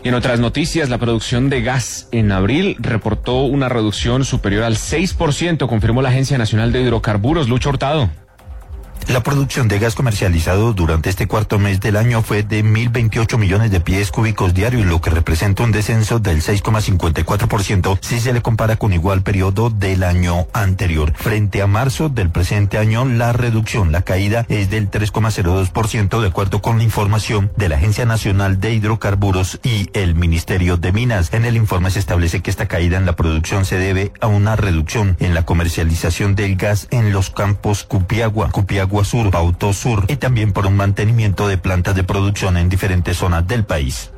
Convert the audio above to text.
Y en otras noticias, la producción de gas en abril reportó una reducción superior al 6%, confirmó la Agencia Nacional de Hidrocarburos. Lucho Hurtado. La producción de gas comercializado durante este cuarto mes del año fue de 1.028 millones de pies cúbicos diarios, lo que representa un descenso del 6,54% si se le compara con igual periodo del año anterior. Frente a marzo del presente año, la caída es del 3,02% de acuerdo con la información de la Agencia Nacional de Hidrocarburos y el Ministerio de Minas. En el informe se establece que esta caída en la producción se debe a una reducción en la comercialización del gas en los campos Cupiagua Sur, Pautó Sur y también por un mantenimiento de plantas de producción en diferentes zonas del país.